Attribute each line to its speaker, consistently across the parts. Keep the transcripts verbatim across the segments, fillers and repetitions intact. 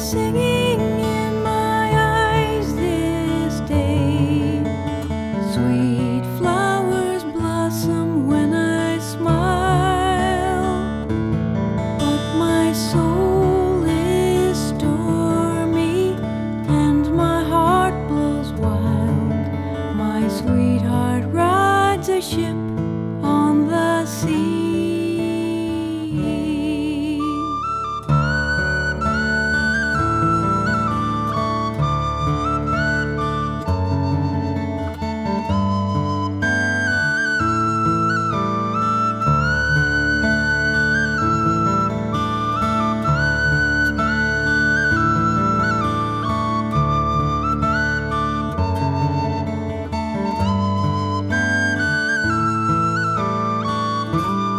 Speaker 1: singing in my eyes this day. Sweet flowers blossom when I smile, but my soul is stormy and my heart blows wild. My sweetheart rides a ship on the sea.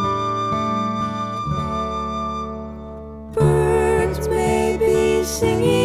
Speaker 1: Birds may be singing